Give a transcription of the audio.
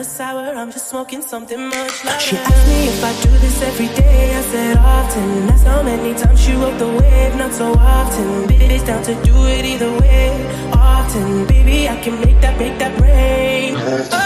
never sour, I'm just smoking something much louder. She asked me if I do this every day, I said often. That's how many times she rode the wave, not so often. Bitch, down to do it either way, often. Baby, I can make that rain.